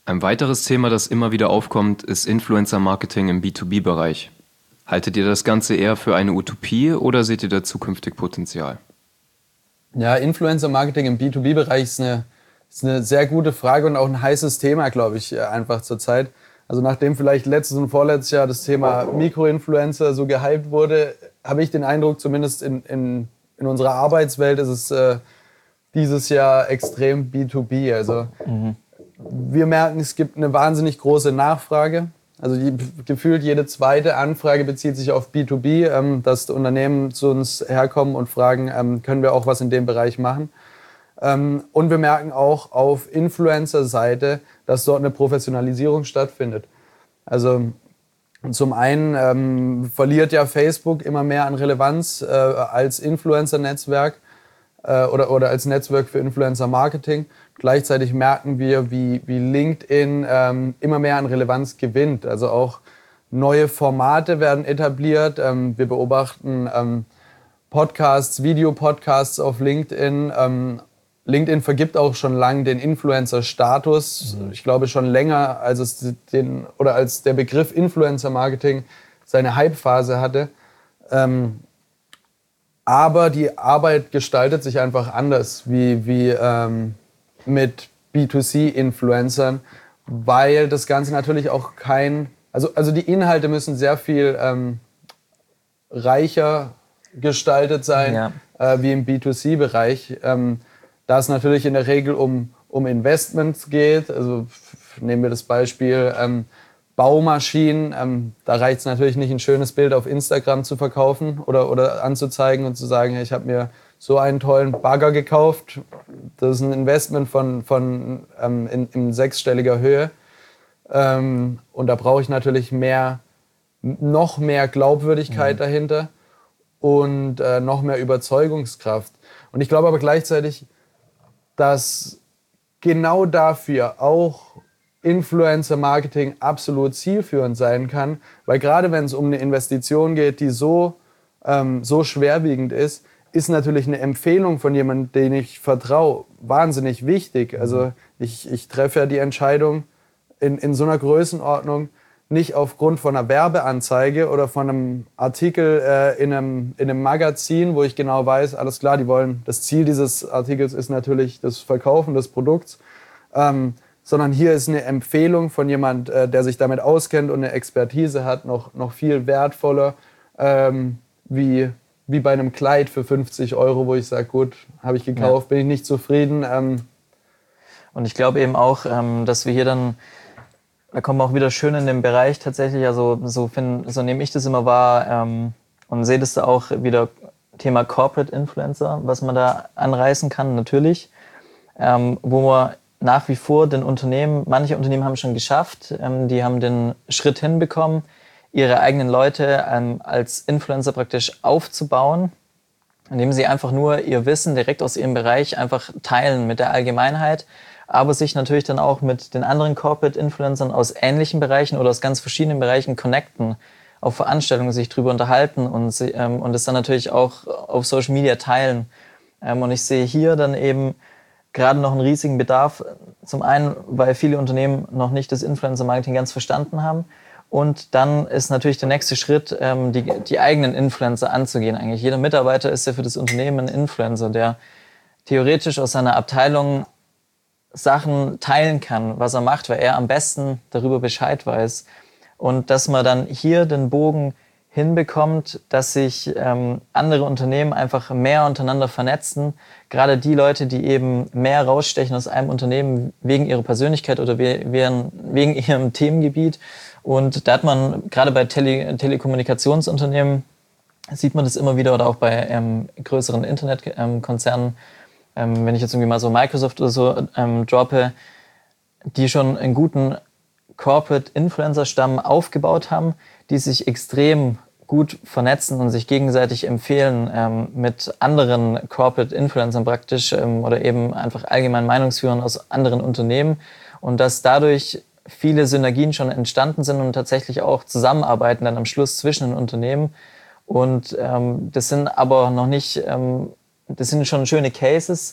Ein weiteres Thema, das immer wieder aufkommt, ist Influencer-Marketing im B2B-Bereich. Haltet ihr das Ganze eher für eine Utopie oder seht ihr da zukünftig Potenzial? Ja, Influencer-Marketing im B2B-Bereich ist eine sehr gute Frage und auch ein heißes Thema, glaube ich, einfach zurzeit. Also nachdem vielleicht letztes und vorletztes Jahr das Thema Mikroinfluencer so gehypt wurde, habe ich den Eindruck, zumindest in unserer Arbeitswelt ist es dieses Jahr extrem B2B. Also wir merken, es gibt eine wahnsinnig große Nachfrage. Also gefühlt jede zweite Anfrage bezieht sich auf B2B, dass Unternehmen zu uns herkommen und fragen, können wir auch was in dem Bereich machen. Und wir merken auch auf Influencer-Seite, dass dort eine Professionalisierung stattfindet. Also zum einen verliert ja Facebook immer mehr an Relevanz als Influencer-Netzwerk oder als Netzwerk für Influencer-Marketing. Gleichzeitig merken wir, wie LinkedIn immer mehr an Relevanz gewinnt. Also auch neue Formate werden etabliert. Wir beobachten Podcasts, Videopodcasts auf LinkedIn. LinkedIn vergibt auch schon lange den Influencer-Status. Ich glaube schon länger, als der Begriff Influencer-Marketing seine Hype-Phase hatte. Aber die Arbeit gestaltet sich einfach anders wie mit B2C-Influencern, weil das Ganze natürlich auch also die Inhalte müssen sehr viel reicher gestaltet sein, wie im B2C-Bereich. Da es natürlich in der Regel um Investments geht, also nehmen wir das Beispiel Baumaschinen, da reicht es natürlich nicht, ein schönes Bild auf Instagram zu verkaufen oder anzuzeigen und zu sagen, ich habe mir so einen tollen Bagger gekauft. Das ist ein Investment in sechsstelliger Höhe. Und da brauche ich natürlich noch mehr Glaubwürdigkeit dahinter und noch mehr Überzeugungskraft. Und ich glaube aber gleichzeitig, dass genau dafür auch Influencer-Marketing absolut zielführend sein kann, weil gerade wenn es um eine Investition geht, die so schwerwiegend ist natürlich eine Empfehlung von jemandem, den ich vertraue, wahnsinnig wichtig. Also ich treffe ja die Entscheidung in so einer Größenordnung nicht aufgrund von einer Werbeanzeige oder von einem Artikel in einem Magazin, wo ich genau weiß, alles klar, das Ziel dieses Artikels ist natürlich das Verkaufen des Produkts, sondern hier ist eine Empfehlung von jemand, der sich damit auskennt und eine Expertise hat, noch viel wertvoller, wie bei einem Kleid für 50 Euro, wo ich sage, gut, habe ich gekauft, bin ich nicht zufrieden. Und ich glaube eben auch, dass wir hier dann, da kommen wir auch wieder schön in den Bereich tatsächlich, also so nehme ich das immer wahr und sehe das da auch wieder Thema Corporate Influencer, was man da anreißen kann, natürlich, wo man nach wie vor manche Unternehmen haben schon geschafft, die haben den Schritt hinbekommen, ihre eigenen Leute als Influencer praktisch aufzubauen, indem sie einfach nur ihr Wissen direkt aus ihrem Bereich einfach teilen mit der Allgemeinheit, aber sich natürlich dann auch mit den anderen Corporate-Influencern aus ähnlichen Bereichen oder aus ganz verschiedenen Bereichen connecten, auf Veranstaltungen sich drüber unterhalten und es dann natürlich auch auf Social Media teilen. Und ich sehe hier dann eben gerade noch einen riesigen Bedarf, zum einen, weil viele Unternehmen noch nicht das Influencer-Marketing ganz verstanden haben, und dann ist natürlich der nächste Schritt, die eigenen Influencer anzugehen. Eigentlich jeder Mitarbeiter ist ja für das Unternehmen ein Influencer, der theoretisch aus seiner Abteilung Sachen teilen kann, was er macht, weil er am besten darüber Bescheid weiß. Und dass man dann hier den Bogen hinbekommt, dass sich andere Unternehmen einfach mehr untereinander vernetzen. Gerade die Leute, die eben mehr rausstechen aus einem Unternehmen wegen ihrer Persönlichkeit oder wegen ihrem Themengebiet. Und da hat man gerade bei Telekommunikationsunternehmen, sieht man das immer wieder, oder auch bei größeren Internetkonzernen, wenn ich jetzt irgendwie mal so Microsoft oder so droppe, die schon einen guten Corporate-Influencer-Stamm aufgebaut haben, die sich extrem gut vernetzen und sich gegenseitig empfehlen mit anderen Corporate-Influencern praktisch oder eben einfach allgemein Meinungsführern aus anderen Unternehmen, und dass dadurch viele Synergien schon entstanden sind und tatsächlich auch zusammenarbeiten dann am Schluss zwischen den Unternehmen. Und das sind aber noch nicht, das sind schon schöne Cases,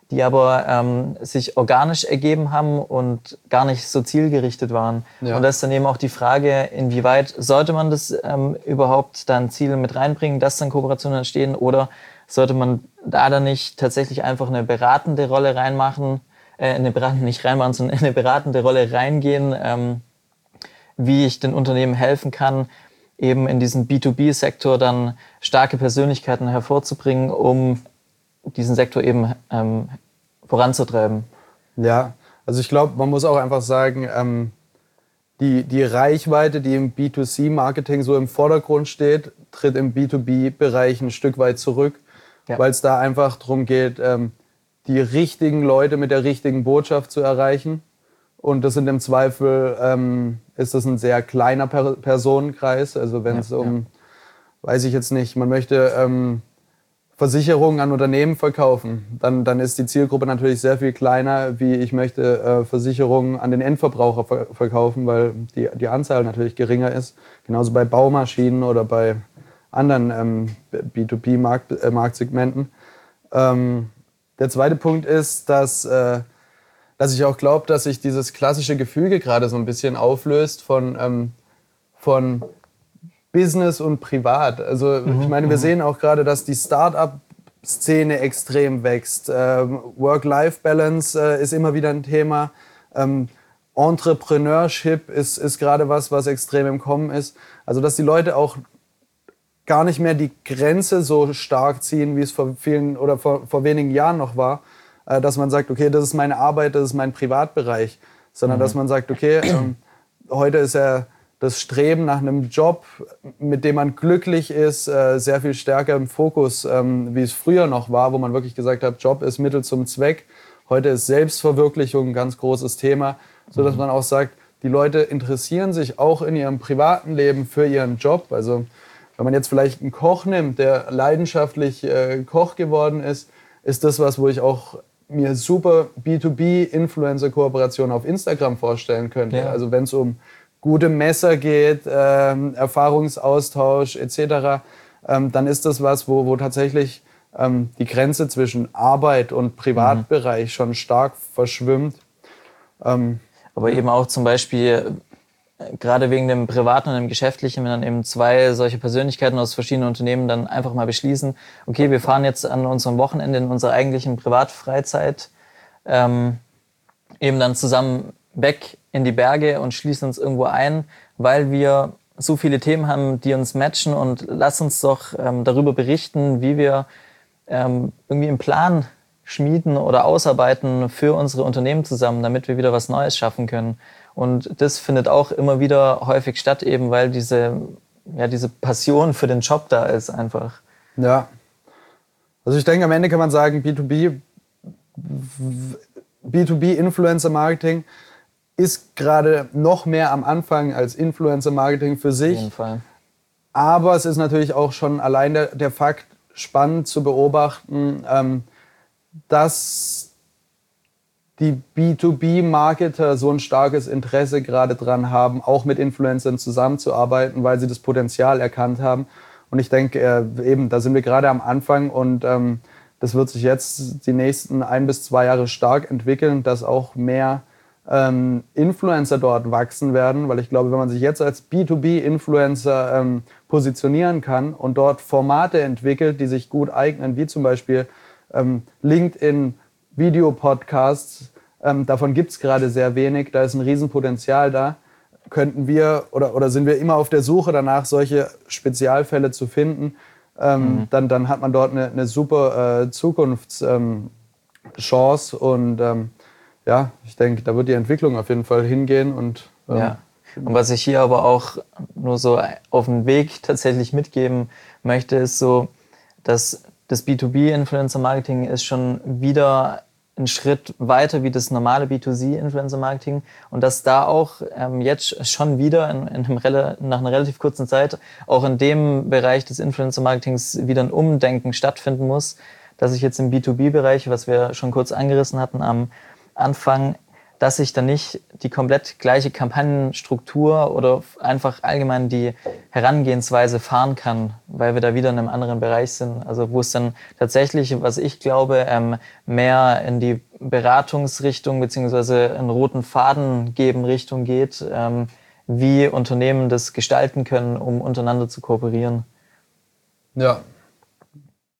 die aber sich organisch ergeben haben und gar nicht so zielgerichtet waren. Ja. Und das ist dann eben auch die Frage, inwieweit sollte man das überhaupt dann Ziel mit reinbringen, dass dann Kooperationen entstehen, oder sollte man da dann nicht tatsächlich einfach eine beratende Rolle reinmachen, sondern in eine beratende Rolle reingehen, wie ich den Unternehmen helfen kann, eben in diesem B2B-Sektor dann starke Persönlichkeiten hervorzubringen, um diesen Sektor eben voranzutreiben. Ja, also ich glaube, man muss auch einfach sagen, die Reichweite, die im B2C-Marketing so im Vordergrund steht, tritt im B2B-Bereich ein Stück weit zurück, weil es da einfach darum geht, die richtigen Leute mit der richtigen Botschaft zu erreichen. Und das sind im Zweifel, ist das ein sehr kleiner Personenkreis. Also wenn es weiß ich jetzt nicht, man möchte Versicherungen an Unternehmen verkaufen, dann ist die Zielgruppe natürlich sehr viel kleiner, wie ich möchte Versicherungen an den Endverbraucher verkaufen, weil die Anzahl natürlich geringer ist. Genauso bei Baumaschinen oder bei anderen B2B-Marktsegmenten. Der zweite Punkt ist, dass ich auch glaube, dass sich dieses klassische Gefüge gerade so ein bisschen auflöst von Business und Privat. Also ich meine, wir sehen auch gerade, dass die Start-up-Szene extrem wächst. Work-Life-Balance ist immer wieder ein Thema. Entrepreneurship ist gerade was extrem im Kommen ist. Also dass die Leute auch gar nicht mehr die Grenze so stark ziehen, wie es vor wenigen Jahren noch war, dass man sagt, okay, das ist meine Arbeit, das ist mein Privatbereich, sondern dass man sagt, okay, heute ist ja das Streben nach einem Job, mit dem man glücklich ist, sehr viel stärker im Fokus, wie es früher noch war, wo man wirklich gesagt hat, Job ist Mittel zum Zweck. Heute ist Selbstverwirklichung ein ganz großes Thema, sodass man auch sagt, die Leute interessieren sich auch in ihrem privaten Leben für ihren Job. Also wenn man jetzt vielleicht einen Koch nimmt, der leidenschaftlich Koch geworden ist das was, wo ich auch mir super B2B-Influencer-Kooperationen auf Instagram vorstellen könnte. Ja. Also wenn es um gute Messer geht, Erfahrungsaustausch etc., dann ist das was, wo tatsächlich die Grenze zwischen Arbeit und Privatbereich schon stark verschwimmt. Aber eben auch zum Beispiel, gerade wegen dem Privaten und dem Geschäftlichen, wenn dann eben zwei solche Persönlichkeiten aus verschiedenen Unternehmen dann einfach mal beschließen, okay, wir fahren jetzt an unserem Wochenende in unserer eigentlichen Privatfreizeit eben dann zusammen weg in die Berge und schließen uns irgendwo ein, weil wir so viele Themen haben, die uns matchen, und lass uns doch darüber berichten, wie wir irgendwie einen Plan schmieden oder ausarbeiten für unsere Unternehmen zusammen, damit wir wieder was Neues schaffen können. Und das findet auch immer wieder häufig statt, eben weil diese Passion für den Job da ist einfach. Ja. Also ich denke, am Ende kann man sagen, B2B-Influencer-Marketing ist gerade noch mehr am Anfang als Influencer-Marketing für sich. Auf jeden Fall. Aber es ist natürlich auch schon allein der Fakt spannend zu beobachten, dass die B2B-Marketer so ein starkes Interesse gerade dran haben, auch mit Influencern zusammenzuarbeiten, weil sie das Potenzial erkannt haben. Und ich denke, eben, da sind wir gerade am Anfang, und das wird sich jetzt die nächsten 1 bis 2 Jahre stark entwickeln, dass auch mehr Influencer dort wachsen werden, weil ich glaube, wenn man sich jetzt als B2B-Influencer positionieren kann und dort Formate entwickelt, die sich gut eignen, wie zum Beispiel LinkedIn, Videopodcasts, davon gibt es gerade sehr wenig, da ist ein Riesenpotenzial da. Könnten wir oder sind wir immer auf der Suche danach, solche Spezialfälle zu finden, dann hat man dort eine super Zukunftschance, und ja, ich denke, da wird die Entwicklung auf jeden Fall hingehen. Und was ich hier aber auch nur so auf den Weg tatsächlich mitgeben möchte, ist so, dass das B2B-Influencer-Marketing ist schon wieder ein Schritt weiter wie das normale B2C-Influencer-Marketing, und dass da auch jetzt schon wieder nach einer relativ kurzen Zeit auch in dem Bereich des Influencer-Marketings wieder ein Umdenken stattfinden muss, dass ich jetzt im B2B-Bereich, was wir schon kurz angerissen hatten am Anfang, dass ich dann nicht die komplett gleiche Kampagnenstruktur oder einfach allgemein die Herangehensweise fahren kann, weil wir da wieder in einem anderen Bereich sind. Also wo es dann tatsächlich, was ich glaube, mehr in die Beratungsrichtung beziehungsweise einen roten Faden geben Richtung geht, wie Unternehmen das gestalten können, um untereinander zu kooperieren. Ja,